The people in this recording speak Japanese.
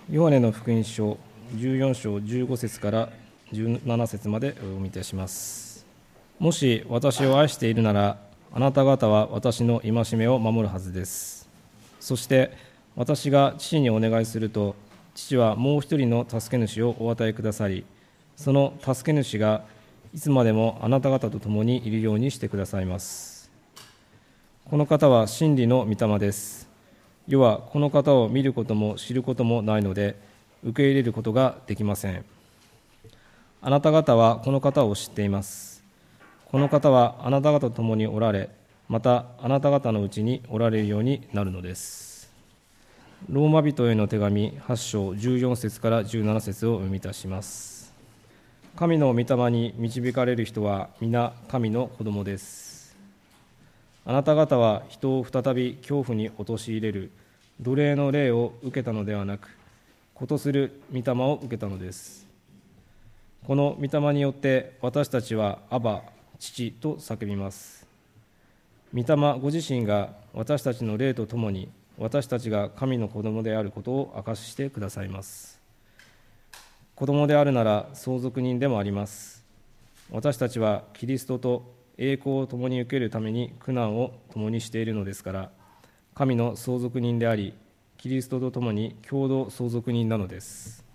ヨハネの福音書14章15節から17節までお読みいたします。もし私を愛しているなら、あなた方は私の戒めを守るはずです。そして私が父にお願いすると、父はもう一人の助け主をお与えくださり、その助け主がいつまでもあなた方と共にいるようにしてくださいます。この方は真理の御霊です。世はこの方を見ることも知ることもないので、受け入れることができません。あなた方はこの方を知っています。この方はあなた方と共におられ、またあなた方のうちにおられるようになるのです。ローマ人への手紙8章14節から17節を読みいたします。神の御霊に導かれる人は皆神の子供です。あなた方は人を再び恐怖に陥れる奴隷の霊を受けたのではなく、子とする御霊を受けたのです。この御霊によって私たちはアバ、父と叫びます。御霊ご自身が私たちの霊とともに私たちが神の子供であることを証ししてくださいます。子供であるなら相続人でもあります。私たちはキリストと栄光を共に受けるために苦難を共にしているのですから、神の相続人であり、キリストと共に共同相続人なのです。